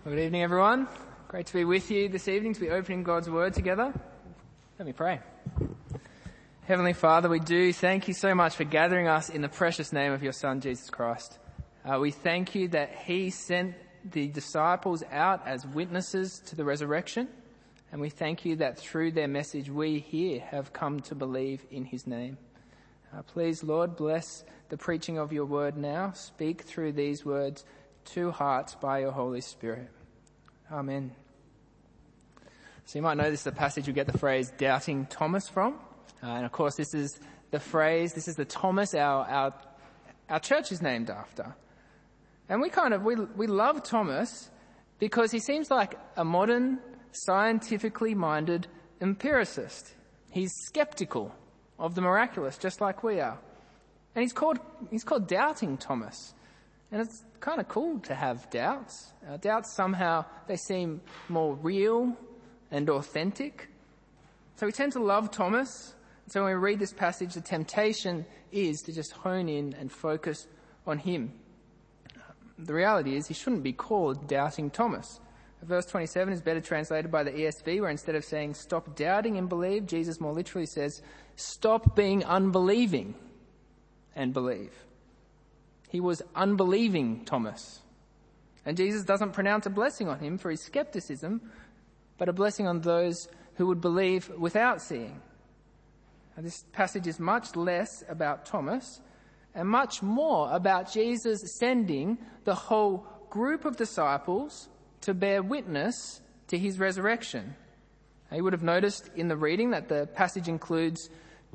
Good evening, everyone. Great to be with you this evening, to be opening God's Word together. Let me pray. Heavenly Father, we do thank you so much for gathering us in the precious name of your Son, Jesus Christ. We thank you that he sent the disciples out as witnesses to the resurrection, and we thank you that through their message we here have come to believe in his name. Please, Lord, bless the preaching of your word now. Speak through these words to hearts by your Holy Spirit. Amen. So you might know this is a passage we get the phrase doubting Thomas from. And of course this is the phrase, this is the Thomas our church is named after. And we love Thomas because he seems like a modern, scientifically minded empiricist. He's skeptical of the miraculous, just like we are. And he's called Doubting Thomas. And it's kind of cool to have doubts. Doubts somehow, they seem more real and authentic. So we tend to love Thomas. So when we read this passage, the temptation is to just hone in and focus on him. The reality is he shouldn't be called Doubting Thomas. Verse 27 is better translated by the ESV, where instead of saying stop doubting and believe, Jesus more literally says stop being unbelieving and believe. He was unbelieving Thomas. And Jesus doesn't pronounce a blessing on him for his skepticism, but a blessing on those who would believe without seeing. And this passage is much less about Thomas and much more about Jesus sending the whole group of disciples to bear witness to his resurrection. You would have noticed in the reading that the passage includes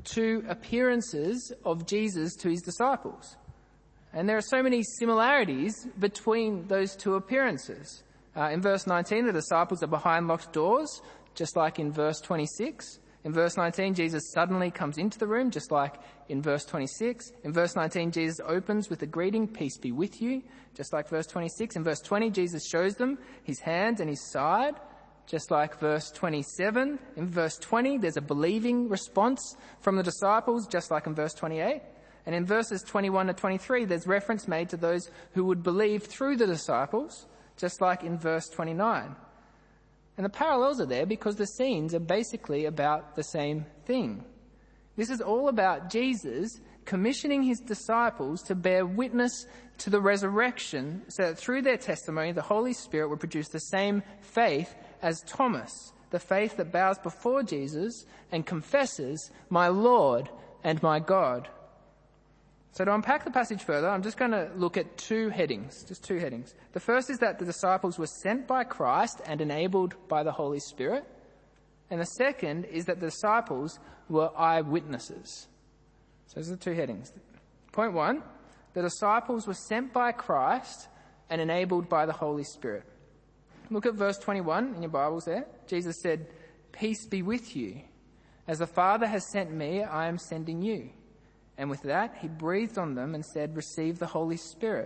2 appearances of Jesus to his disciples. And there are so many similarities between those 2 appearances. In verse 19, the disciples are behind locked doors, just like in verse 26. In verse 19, Jesus suddenly comes into the room, just like in verse 26. In verse 19, Jesus opens with a greeting, peace be with you, just like verse 26. In verse 20, Jesus shows them his hands and his side, just like verse 27. In verse 20, there's a believing response from the disciples, just like in verse 28. And in verses 21 to 23, there's reference made to those who would believe through the disciples, just like in verse 29. And the parallels are there because the scenes are basically about the same thing. This is all about Jesus commissioning his disciples to bear witness to the resurrection so that through their testimony, the Holy Spirit will produce the same faith as Thomas, the faith that bows before Jesus and confesses, my Lord and my God. So to unpack the passage further, I'm just going to look at 2 headings, just 2 headings. The first is that the disciples were sent by Christ and enabled by the Holy Spirit. And the second is that the disciples were eyewitnesses. So those are the 2 headings. Point 1, the disciples were sent by Christ and enabled by the Holy Spirit. Look at verse 21 in your Bibles there. Jesus said, peace be with you. As the Father has sent me, I am sending you. And with that, he breathed on them and said, receive the Holy Spirit.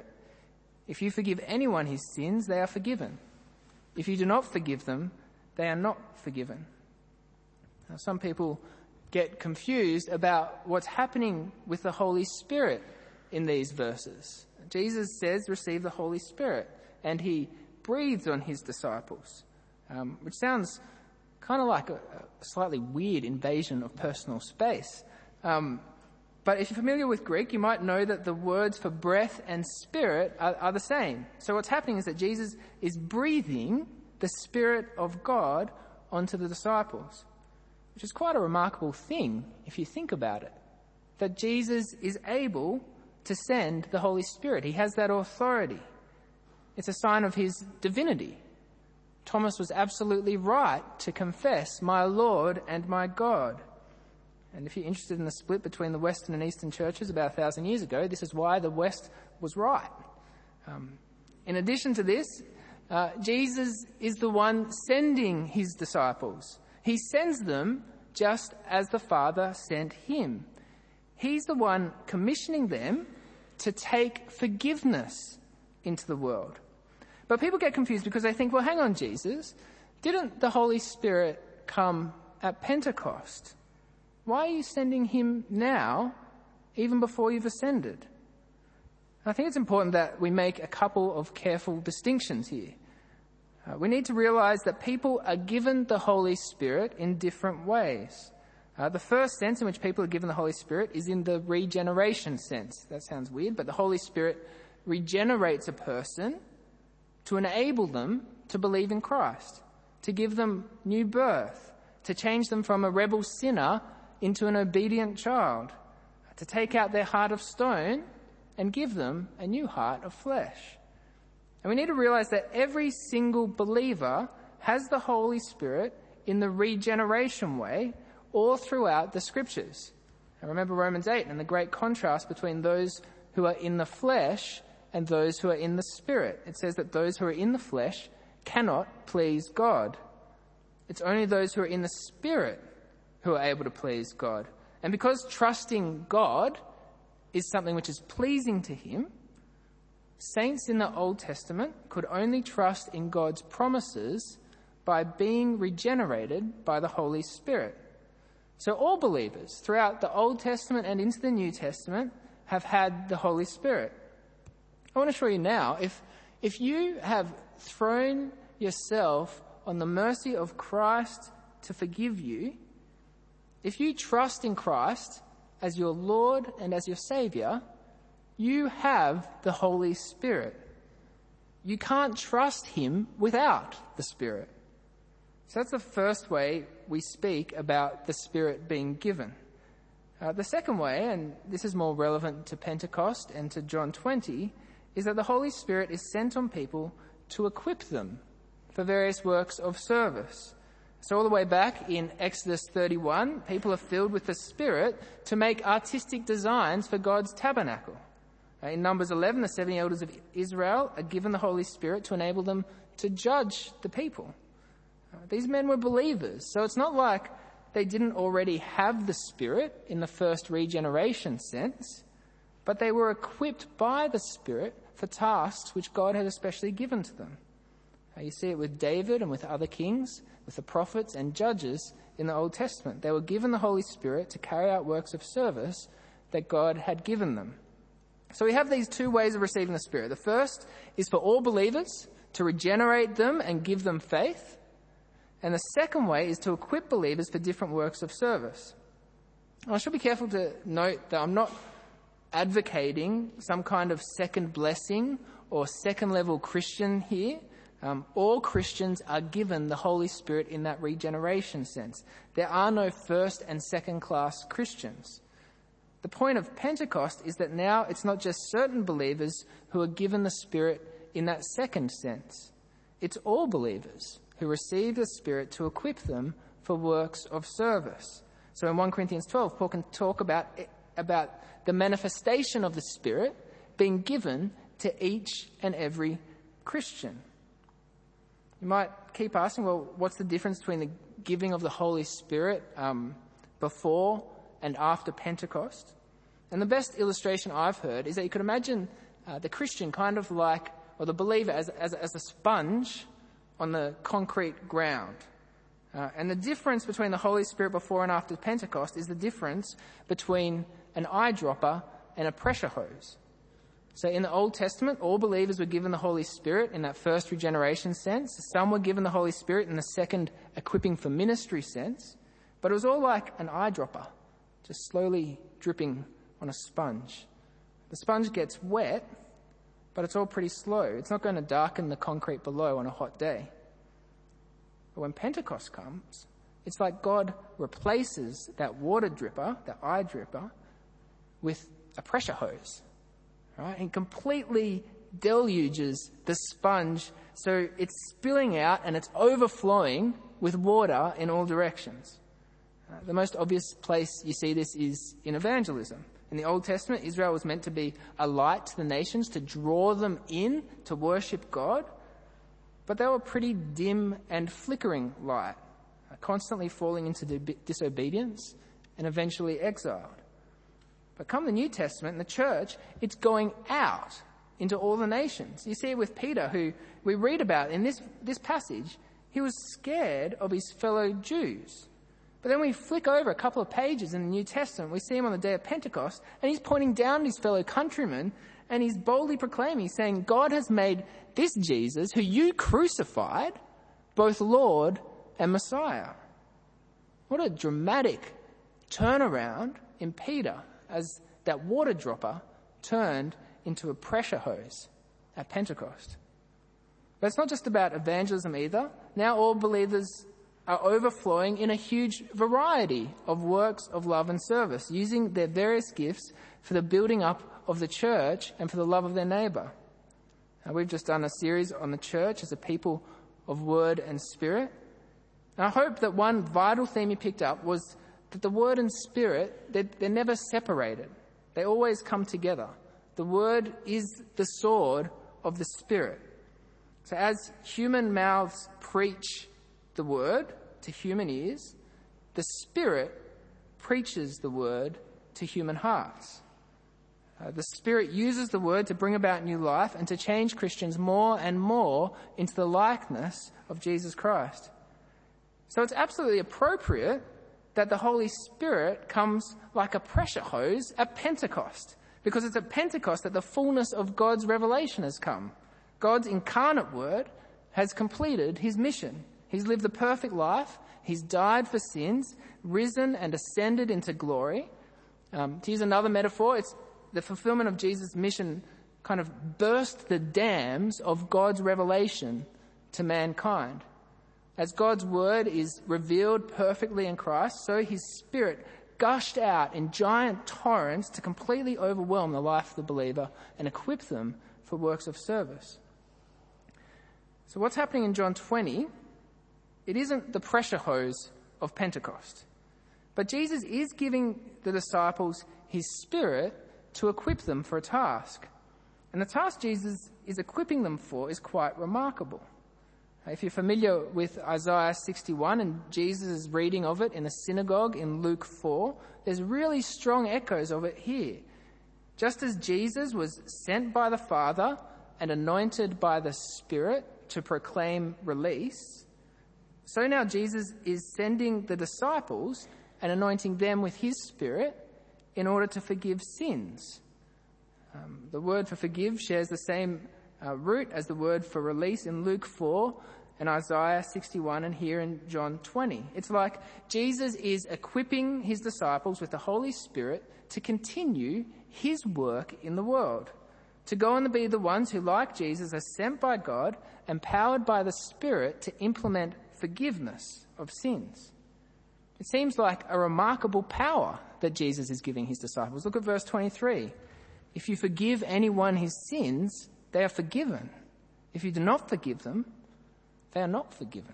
If you forgive anyone his sins, they are forgiven. If you do not forgive them, they are not forgiven. Now, some people get confused about what's happening with the Holy Spirit in these verses. Jesus says, receive the Holy Spirit, and he breathes on his disciples, which sounds kind of like a slightly weird invasion of personal space. But if you're familiar with Greek, you might know that the words for breath and spirit are the same. So what's happening is that Jesus is breathing the Spirit of God onto the disciples, which is quite a remarkable thing if you think about it, that Jesus is able to send the Holy Spirit. He has that authority. It's a sign of his divinity. Thomas was absolutely right to confess, my Lord and my God. And if you're interested in the split between the Western and Eastern churches about 1,000 years ago, this is why the West was right. In addition to this, Jesus is the one sending his disciples. He sends them just as the Father sent him. He's the one commissioning them to take forgiveness into the world. But people get confused because they think, well, hang on, Jesus, didn't the Holy Spirit come at Pentecost? Why are you sending him now, even before you've ascended? I think it's important that we make a couple of careful distinctions here. We need to realize that people are given the Holy Spirit in different ways. The first sense in which people are given the Holy Spirit is in the regeneration sense. That sounds weird, but the Holy Spirit regenerates a person to enable them to believe in Christ, to give them new birth, to change them from a rebel sinner into an obedient child, to take out their heart of stone and give them a new heart of flesh. And we need to realize that every single believer has the Holy Spirit in the regeneration way all throughout the Scriptures. And remember Romans 8 and the great contrast between those who are in the flesh and those who are in the Spirit. It says that those who are in the flesh cannot please God. It's only those who are in the Spirit who are able to please God. And because trusting God is something which is pleasing to Him, saints in the Old Testament could only trust in God's promises by being regenerated by the Holy Spirit. So all believers throughout the Old Testament and into the New Testament have had the Holy Spirit. I want to show you now, if you have thrown yourself on the mercy of Christ to forgive you, if you trust in Christ as your Lord and as your Saviour, you have the Holy Spirit. You can't trust Him without the Spirit. So that's the first way we speak about the Spirit being given. The second way, and this is more relevant to Pentecost and to John 20, is that the Holy Spirit is sent on people to equip them for various works of service. So all the way back in Exodus 31, people are filled with the Spirit to make artistic designs for God's tabernacle. In Numbers 11, the 70 elders of Israel are given the Holy Spirit to enable them to judge the people. These men were believers, so it's not like they didn't already have the Spirit in the first regeneration sense, but they were equipped by the Spirit for tasks which God had especially given to them. You see it with David and with other kings, with the prophets and judges in the Old Testament. They were given the Holy Spirit to carry out works of service that God had given them. So we have these two ways of receiving the Spirit. The first is for all believers to regenerate them and give them faith. And the second way is to equip believers for different works of service. I should be careful to note that I'm not advocating some kind of second blessing or second level Christian here. All Christians are given the Holy Spirit in that regeneration sense. There are no first and second class Christians. The point of Pentecost is that now it's not just certain believers who are given the Spirit in that second sense. It's all believers who receive the Spirit to equip them for works of service. So in 1 Corinthians 12, Paul can talk about the manifestation of the Spirit being given to each and every Christian. You might keep asking, well, what's the difference between the giving of the Holy Spirit before and after Pentecost? And the best illustration I've heard is that you could imagine the Christian kind of like, or the believer as a sponge on the concrete ground. And the difference between the Holy Spirit before and after Pentecost is the difference between an eyedropper and a pressure hose. So in the Old Testament, all believers were given the Holy Spirit in that first regeneration sense. Some were given the Holy Spirit in the second equipping for ministry sense. But it was all like an eyedropper, just slowly dripping on a sponge. The sponge gets wet, but it's all pretty slow. It's not going to darken the concrete below on a hot day. But when Pentecost comes, it's like God replaces that water dripper, that eye dripper, with a pressure hose. Right? And completely deluges the sponge so it's spilling out and it's overflowing with water in all directions. The most obvious place you see this is in evangelism. In the Old Testament, Israel was meant to be a light to the nations, to draw them in to worship God. But they were pretty dim and flickering light, constantly falling into disobedience and eventually exiled. But come the New Testament and the church, it's going out into all the nations. You see it with Peter, who we read about in this passage. He was scared of his fellow Jews. But then we flick over a couple of pages in the New Testament, we see him on the day of Pentecost, and he's pointing down at his fellow countrymen And he's boldly proclaiming, he's saying, God has made this Jesus, who you crucified, both Lord and Messiah. What a dramatic turnaround in Peter as that water dropper turned into a pressure hose at Pentecost. But it's not just about evangelism either. Now all believers are overflowing in a huge variety of works of love and service, using their various gifts for the building up of the church and for the love of their neighbour. Now, we've just done a series on the church as a people of word and spirit. And I hope that one vital theme you picked up was that the word and spirit, they're never separated. They always come together. The word is the sword of the spirit. So as human mouths preach the word to human ears, the Spirit preaches the word to human hearts. The Spirit uses the word to bring about new life and to change Christians more and more into the likeness of Jesus Christ. So it's absolutely appropriate that the Holy Spirit comes like a pressure hose at Pentecost, because it's at Pentecost that the fullness of God's revelation has come. God's incarnate word has completed his mission. He's lived the perfect life. He's died for sins, risen and ascended into glory. To use another metaphor, it's the fulfillment of Jesus' mission kind of burst the dams of God's revelation to mankind. As God's word is revealed perfectly in Christ, so his Spirit gushed out in giant torrents to completely overwhelm the life of the believer and equip them for works of service. So what's happening in John 20, it isn't the pressure hose of Pentecost. But Jesus is giving the disciples his Spirit to equip them for a task. And the task Jesus is equipping them for is quite remarkable. If you're familiar with Isaiah 61 and Jesus' reading of it in the synagogue in Luke 4, there's really strong echoes of it here. Just as Jesus was sent by the Father and anointed by the Spirit to proclaim release, so now Jesus is sending the disciples and anointing them with his Spirit in order to forgive sins. The word for forgive shares the same root as the word for release in Luke 4 and Isaiah 61 and here in John 20. It's like Jesus is equipping his disciples with the Holy Spirit to continue his work in the world, to go and be the ones who, like Jesus, are sent by God, empowered by the Spirit to implement forgiveness of sins. It seems like a remarkable power that Jesus is giving his disciples. Look at verse 23. If you forgive anyone his sins, they are forgiven. If you do not forgive them, they are not forgiven.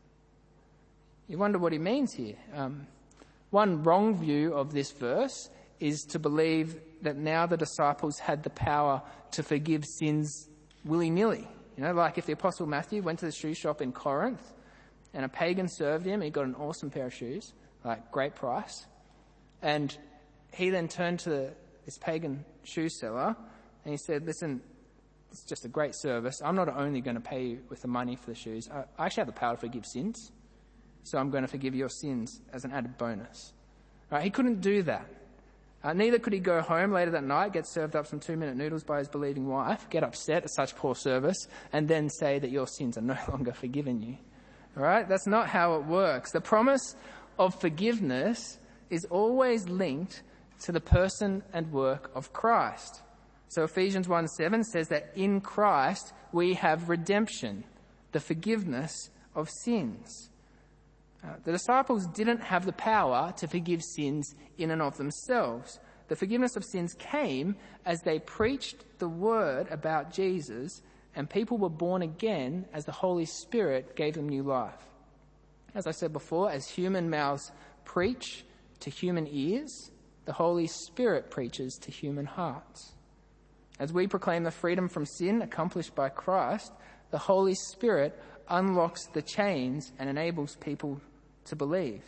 You wonder what he means here. One wrong view of this verse is to believe that now the disciples had the power to forgive sins willy-nilly. You know, like if the Apostle Matthew went to the shoe shop in Corinth and a pagan served him, he got an awesome pair of shoes, like great price. And he then turned to this pagan shoe seller and he said, listen, it's just a great service. I'm not only going to pay you with the money for the shoes. I actually have the power to forgive sins. So I'm going to forgive your sins as an added bonus. Right? He couldn't do that. Neither could he go home later that night, get served up some 2-minute noodles by his believing wife, get upset at such poor service, and then say that your sins are no longer forgiven you. All right? That's not how it works. The promise of forgiveness is always linked to the person and work of Christ. So Ephesians 1:7 says that in Christ we have redemption, the forgiveness of sins. The disciples didn't have the power to forgive sins in and of themselves. The forgiveness of sins came as they preached the word about Jesus and people were born again as the Holy Spirit gave them new life. As I said before, as human mouths preach to human ears, the Holy Spirit preaches to human hearts. As we proclaim the freedom from sin accomplished by Christ, the Holy Spirit unlocks the chains and enables people to believe.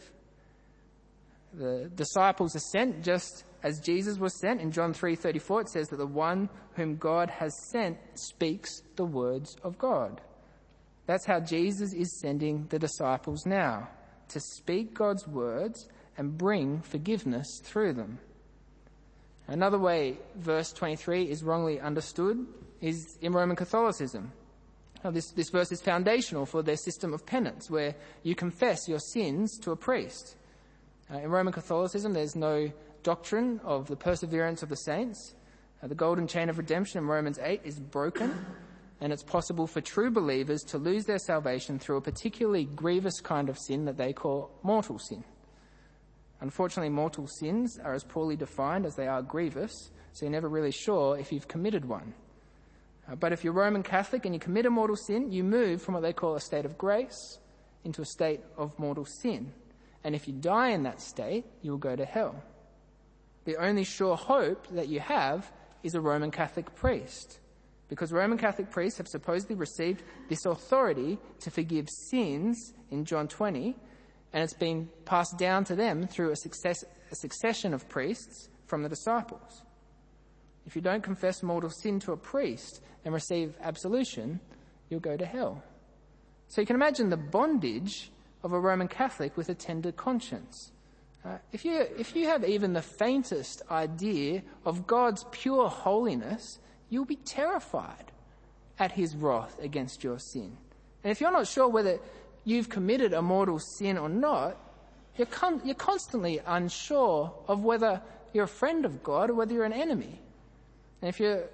The disciples are sent just as Jesus was sent. In John 3:34 it says that the one whom God has sent speaks the words of God. That's how Jesus is sending the disciples now, to speak God's words and bring forgiveness through them. Another way verse 23 is wrongly understood is in Roman Catholicism. Now, this verse is foundational for their system of penance, where you confess your sins to a priest. In Roman Catholicism, there's no doctrine of the perseverance of the saints. The golden chain of redemption in Romans 8 is broken, and it's possible for true believers to lose their salvation through a particularly grievous kind of sin that they call mortal sin. Unfortunately, mortal sins are as poorly defined as they are grievous, so you're never really sure if you've committed one. But if you're Roman Catholic and you commit a mortal sin, you move from what they call a state of grace into a state of mortal sin. And if you die in that state, you will go to hell. The only sure hope that you have is a Roman Catholic priest, because Roman Catholic priests have supposedly received this authority to forgive sins in John 20, and it's been passed down to them through a succession of priests from the disciples. If you don't confess mortal sin to a priest and receive absolution, you'll go to hell. So you can imagine the bondage of a Roman Catholic with a tender conscience. If you have even the faintest idea of God's pure holiness, you'll be terrified at his wrath against your sin. And if you're not sure whether you've committed a mortal sin or not, you're constantly unsure of whether you're a friend of God or whether you're an enemy. And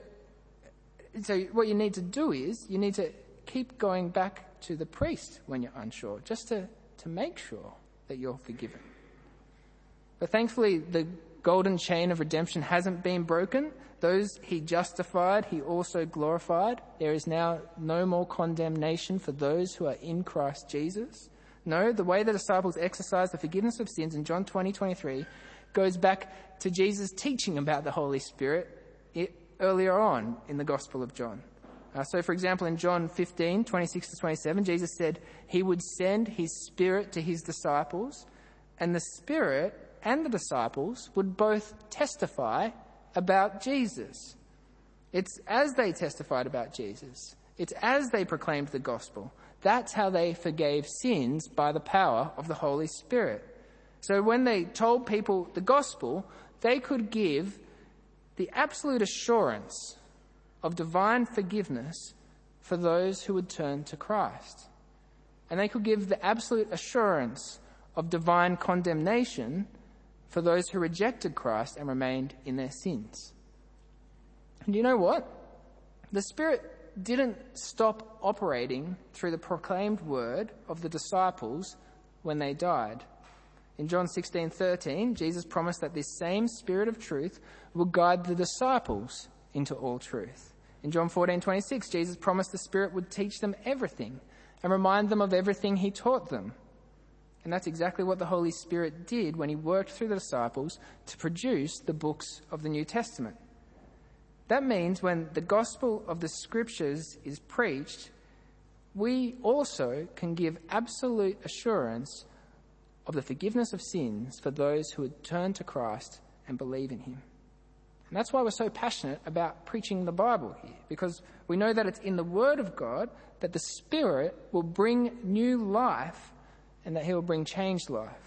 so what you need to do is you need to keep going back to the priest when you're unsure, just to make sure that you're forgiven. But thankfully, the golden chain of redemption hasn't been broken. Those he justified, he also glorified. There is now no more condemnation for those who are in Christ Jesus. No, the way the disciples exercise the forgiveness of sins in John 20:23 goes back to Jesus' teaching about the Holy Spirit earlier on in the Gospel of John. So, for example, in John 15:26-27, Jesus said he would send his Spirit to his disciples, and the Spirit and the disciples would both testify about Jesus. It's as they testified about Jesus. It's as they proclaimed the gospel. That's how they forgave sins, by the power of the Holy Spirit. So when they told people the gospel, they could give the absolute assurance of divine forgiveness for those who would turn to Christ. And they could give the absolute assurance of divine condemnation for those who rejected Christ and remained in their sins. And you know what? The Spirit didn't stop operating through the proclaimed word of the disciples when they died. In John 16:13, Jesus promised that this same Spirit of truth will guide the disciples into all truth. In John 14:26, Jesus promised the Spirit would teach them everything and remind them of everything he taught them. And that's exactly what the Holy Spirit did when he worked through the disciples to produce the books of the New Testament. That means when the gospel of the scriptures is preached, we also can give absolute assurance of the forgiveness of sins for those who would turn to Christ and believe in him. And that's why we're so passionate about preaching the Bible here, because we know that it's in the Word of God that the Spirit will bring new life and that he will bring changed life.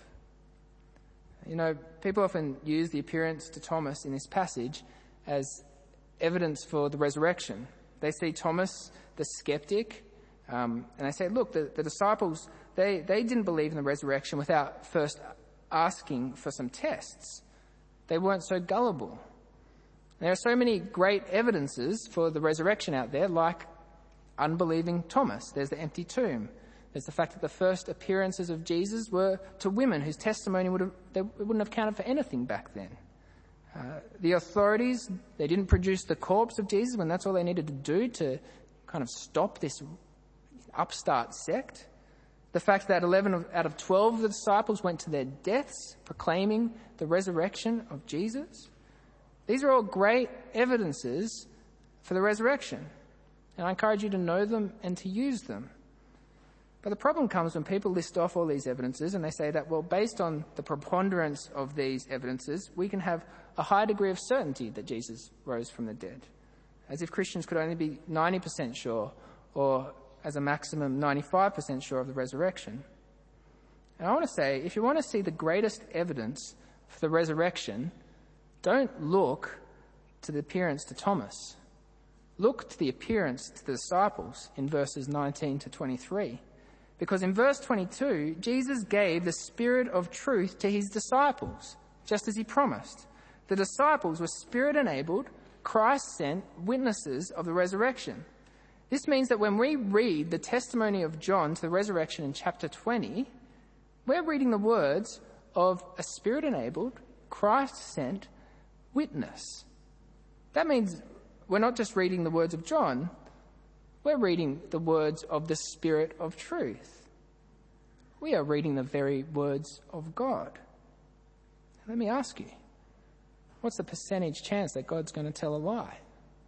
You know, people often use the appearance to Thomas in this passage as evidence for the resurrection. They see Thomas, the skeptic, and they say, look, the disciples, they didn't believe in the resurrection without first asking for some tests. They weren't so gullible. There are so many great evidences for the resurrection out there, like unbelieving Thomas. There's the empty tomb. There's the fact that the first appearances of Jesus were to women whose testimony wouldn't have counted for anything back then. The authorities, they didn't produce the corpse of Jesus when that's all they needed to do to kind of stop this upstart sect. The fact that 11 out of 12 of the disciples went to their deaths proclaiming the resurrection of Jesus. These are all great evidences for the resurrection. And I encourage you to know them and to use them. But the problem comes when people list off all these evidences and they say that, well, based on the preponderance of these evidences, we can have a high degree of certainty that Jesus rose from the dead. As if Christians could only be 90% sure, or as a maximum 95% sure of the resurrection. And I want to say, if you want to see the greatest evidence for the resurrection, don't look to the appearance to Thomas. Look to the appearance to the disciples in verses 19 to 23. Because in verse 22, Jesus gave the Spirit of truth to his disciples, just as he promised. The disciples were Spirit-enabled, Christ-sent witnesses of the resurrection. This means that when we read the testimony of John to the resurrection in chapter 20, we're reading the words of a Spirit-enabled, Christ-sent witness. That means we're not just reading the words of John, we're reading the words of the Spirit of truth. We are reading the very words of God. Let me ask you, what's the percentage chance that God's going to tell a lie?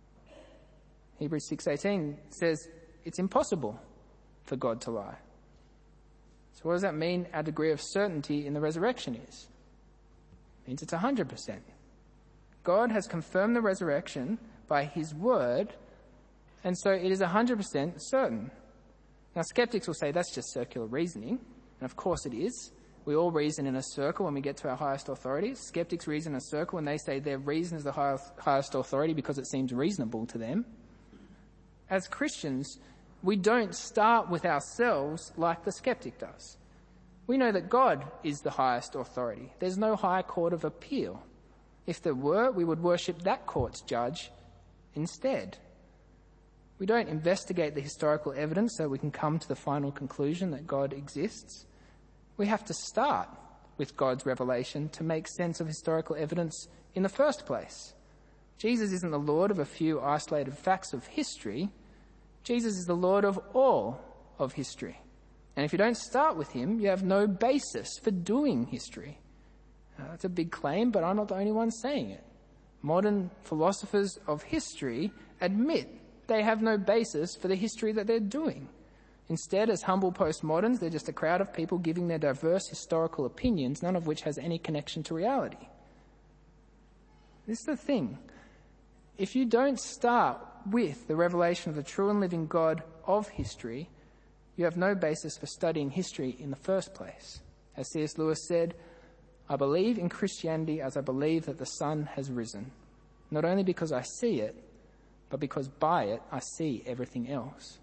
Hebrews 6:18 says it's impossible for God to lie. So what does that mean our degree of certainty in the resurrection is? It means it's 100%. God has confirmed the resurrection by his word, and so it is 100% certain. Now, skeptics will say that's just circular reasoning, and of course it is. We all reason in a circle when we get to our highest authority. Skeptics reason in a circle when they say their reason is the highest authority because it seems reasonable to them. As Christians, we don't start with ourselves like the skeptic does. We know that God is the highest authority. There's no high court of appeal. If there were, we would worship that court's judge instead. We don't investigate the historical evidence so we can come to the final conclusion that God exists. We have to start with God's revelation to make sense of historical evidence in the first place. Jesus isn't the Lord of a few isolated facts of history. Jesus is the Lord of all of history. And if you don't start with him, you have no basis for doing history. That's a big claim, but I'm not the only one saying it. Modern philosophers of history admit they have no basis for the history that they're doing. Instead, as humble postmoderns, they're just a crowd of people giving their diverse historical opinions, none of which has any connection to reality. This is the thing. If you don't start with the revelation of the true and living God of history, you have no basis for studying history in the first place. As C.S. Lewis said, I believe in Christianity as I believe that the sun has risen, not only because I see it, but because by it I see everything else.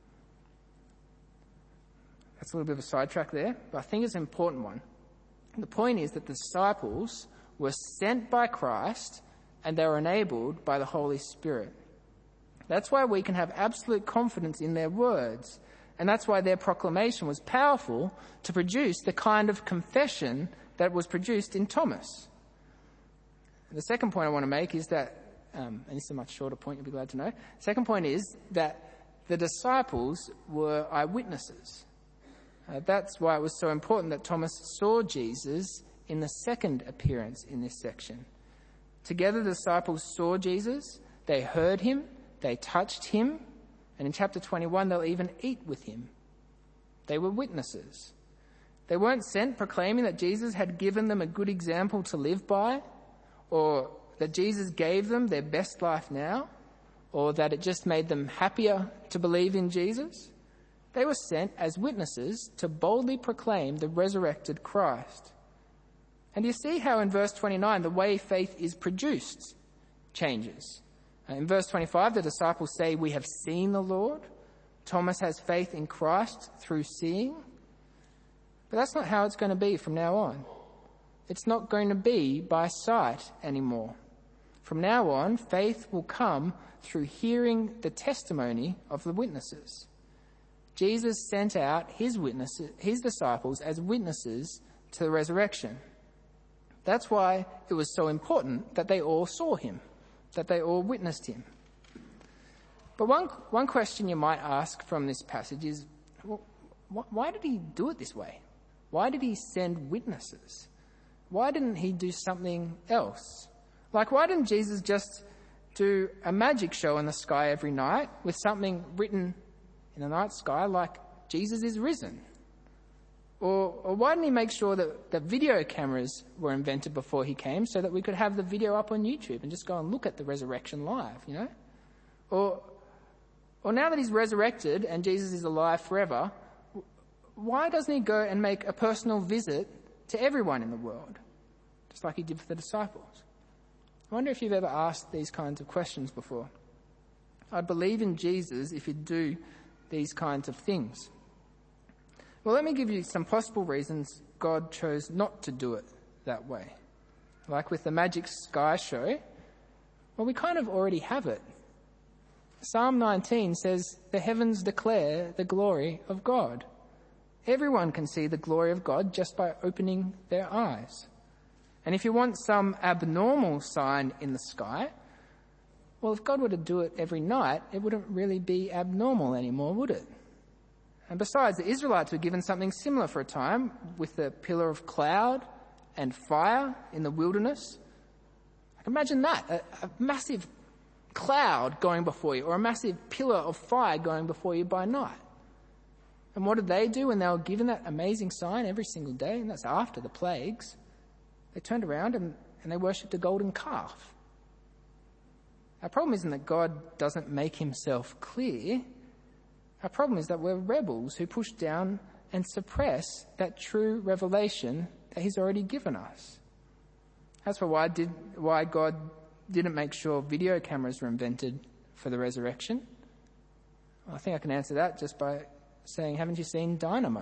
That's a little bit of a sidetrack there, but I think it's an important one. The point is that the disciples were sent by Christ and they were enabled by the Holy Spirit. That's why we can have absolute confidence in their words, and that's why their proclamation was powerful to produce the kind of confession that was produced in Thomas. The second point I want to make is that, and this is a much shorter point, you'll be glad to know. The second point is that the disciples were eyewitnesses. That's why it was so important that Thomas saw Jesus in the second appearance in this section. Together the disciples saw Jesus, they heard him, they touched him, and in chapter 21 they'll even eat with him. They were witnesses. They weren't sent proclaiming that Jesus had given them a good example to live by, or that Jesus gave them their best life now, or that it just made them happier to believe in Jesus. They were sent as witnesses to boldly proclaim the resurrected Christ. And you see how in verse 29 the way faith is produced changes. In verse 25 the disciples say, we have seen the Lord. Thomas has faith in Christ through seeing. But that's not how it's going to be from now on. It's not going to be by sight anymore. From now on, faith will come through hearing the testimony of the witnesses. Jesus sent out his disciples as witnesses to the resurrection. That's why it was so important that they all saw him, that they all witnessed him. But one question you might ask from this passage is, well, why did he do it this way? Why did he send witnesses? Why didn't he do something else? Like, why didn't Jesus just do a magic show in the sky every night with something written in the night sky like Jesus is risen? Or why didn't he make sure that video cameras were invented before he came so that we could have the video up on YouTube and just go and look at the resurrection live, you know? Or now that he's resurrected and Jesus is alive forever, why doesn't he go and make a personal visit to everyone in the world, just like he did for the disciples? I wonder if you've ever asked these kinds of questions before. I'd believe in Jesus if he'd do these kinds of things. Well, let me give you some possible reasons God chose not to do it that way. Like with the magic sky show, well, we kind of already have it. Psalm 19 says, "The heavens declare the glory of God." Everyone can see the glory of God just by opening their eyes. And if you want some abnormal sign in the sky, well, if God were to do it every night, it wouldn't really be abnormal anymore, would it? And besides, the Israelites were given something similar for a time with the pillar of cloud and fire in the wilderness. Imagine that, a massive cloud going before you, or a massive pillar of fire going before you by night. And what did they do when they were given that amazing sign every single day? And that's after the plagues. They turned around and they worshipped a golden calf. Our problem isn't that God doesn't make himself clear. Our problem is that we're rebels who push down and suppress that true revelation that he's already given us. That's why God didn't make sure video cameras were invented for the resurrection. Well, I think I can answer that just by saying, haven't you seen Dynamo?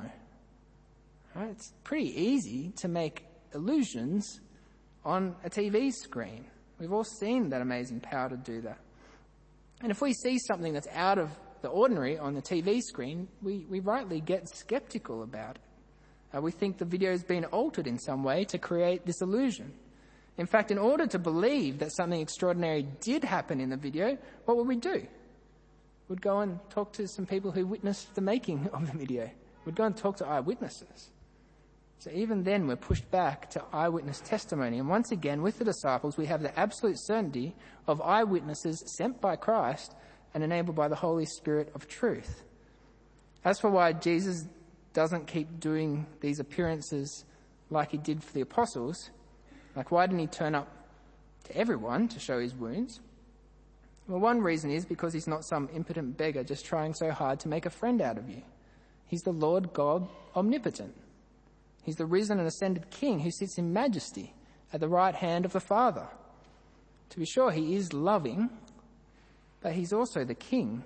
Right? It's pretty easy to make illusions on a TV screen. We've all seen that amazing power to do that. And if we see something that's out of the ordinary on the TV screen, we rightly get skeptical about it. We think the video's been altered in some way to create this illusion. In fact, in order to believe that something extraordinary did happen in the video, what would we do? We'd go and talk to some people who witnessed the making of the video. We'd go and talk to eyewitnesses. So even then, we're pushed back to eyewitness testimony. And once again, with the disciples, we have the absolute certainty of eyewitnesses sent by Christ and enabled by the Holy Spirit of truth. As for why Jesus doesn't keep doing these appearances like he did for the apostles, like why didn't he turn up to everyone to show his wounds? Well, one reason is because he's not some impotent beggar just trying so hard to make a friend out of you. He's the Lord God omnipotent. He's the risen and ascended King who sits in majesty at the right hand of the Father. To be sure, he is loving, but he's also the King.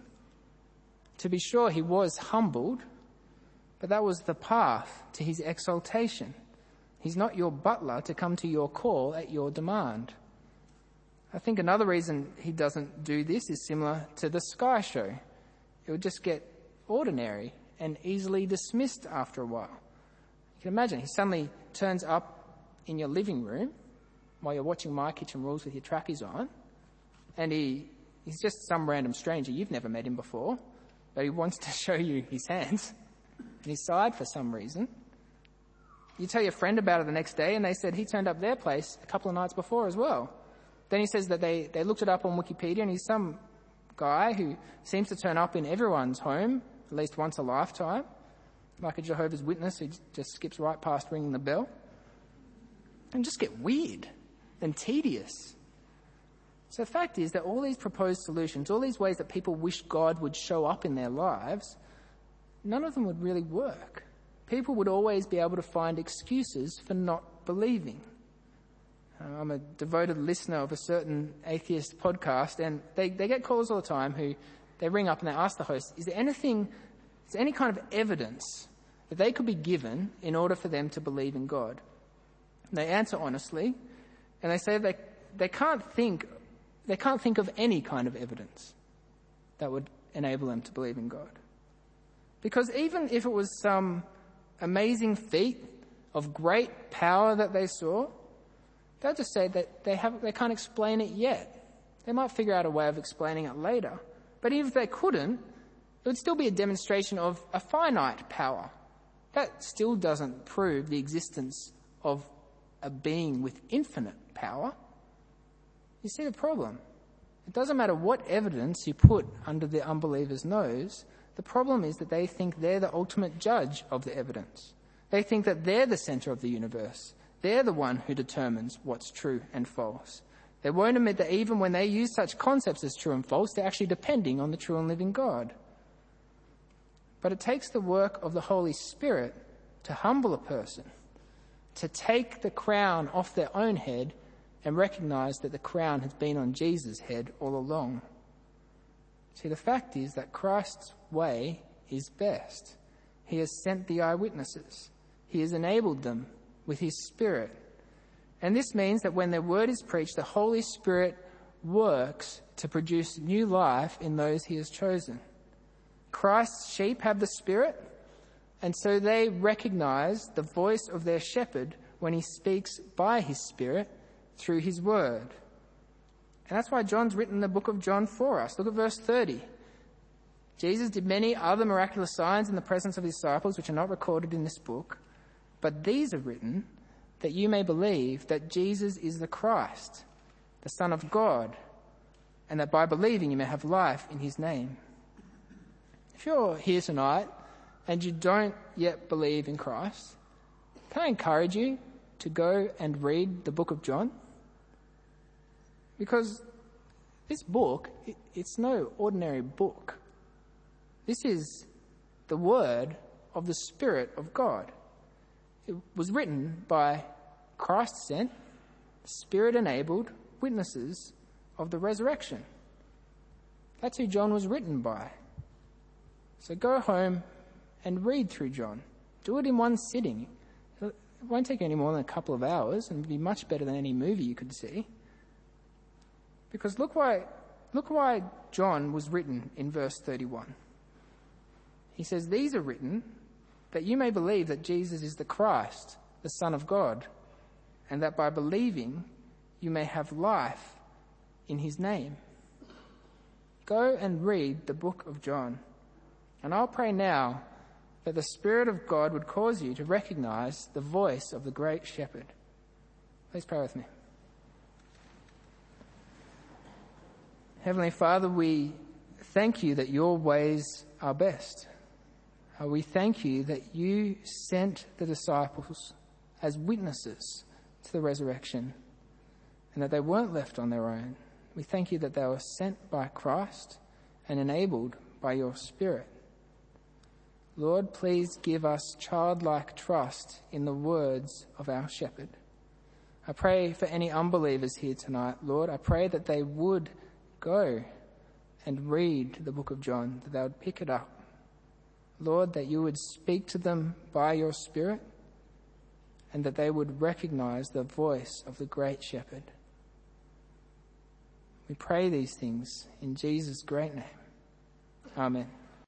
To be sure, he was humbled, but that was the path to his exaltation. He's not your butler to come to your call at your demand. I think another reason he doesn't do this is similar to the sky show. It would just get ordinary and easily dismissed after a while. You can imagine he suddenly turns up in your living room while you're watching My Kitchen Rules with your trackies on, and he's just some random stranger. You've never met him before, but he wants to show you his hands and his side for some reason. You tell your friend about it the next day, and they said he turned up their place a couple of nights before as well. Then he says that they looked it up on Wikipedia, and he's some guy who seems to turn up in everyone's home at least once a lifetime, like a Jehovah's Witness who just skips right past ringing the bell. And just get weird and tedious. So the fact is that all these proposed solutions, all these ways that people wish God would show up in their lives, none of them would really work. People would always be able to find excuses for not believing. I'm a devoted listener of a certain atheist podcast, and they get calls all the time who they ring up and they ask the host, is there any kind of evidence that they could be given in order for them to believe in God? And they answer honestly, and they say they can't think of any kind of evidence that would enable them to believe in God. Because even if it was some amazing feat of great power that they saw, they'll just say that they can't explain it yet. They might figure out a way of explaining it later. But even if they couldn't, it would still be a demonstration of a finite power. That still doesn't prove the existence of a being with infinite power. You see the problem? It doesn't matter what evidence you put under the unbeliever's nose. The problem is that they think they're the ultimate judge of the evidence. They think that they're the center of the universe. They're the one who determines what's true and false. They won't admit that even when they use such concepts as true and false, they're actually depending on the true and living God. But it takes the work of the Holy Spirit to humble a person, to take the crown off their own head and recognize that the crown has been on Jesus' head all along. See, the fact is that Christ's way is best. He has sent the eyewitnesses. He has enabled them with his Spirit. And this means that when their word is preached, the Holy Spirit works to produce new life in those he has chosen. Christ's sheep have the Spirit, and so they recognize the voice of their shepherd when he speaks by his Spirit through his word. And that's why John's written the book of John for us. Look at verse 30. Jesus did many other miraculous signs in the presence of his disciples, which are not recorded in this book, but these are written that you may believe that Jesus is the Christ, the Son of God, and that by believing you may have life in his name. If you're here tonight and you don't yet believe in Christ, can I encourage you to go and read the book of John? Because this book, it's no ordinary book. This is the word of the Spirit of God. It was written by Christ-sent, Spirit-enabled witnesses of the resurrection. That's who John was written by. So go home and read through John. Do it in one sitting. It won't take any more than a couple of hours and be much better than any movie you could see. Because look why John was written in verse 31. He says, these are written that you may believe that Jesus is the Christ, the Son of God, and that by believing you may have life in his name. Go and read the book of John. And I'll pray now that the Spirit of God would cause you to recognize the voice of the great shepherd. Please pray with me. Heavenly Father, we thank you that your ways are best. We thank you that you sent the disciples as witnesses to the resurrection and that they weren't left on their own. We thank you that they were sent by Christ and enabled by your Spirit. Lord, please give us childlike trust in the words of our shepherd. I pray for any unbelievers here tonight, Lord. I pray that they would go and read the book of John, that they would pick it up. Lord, that you would speak to them by your Spirit and that they would recognize the voice of the great shepherd. We pray these things in Jesus' great name. Amen.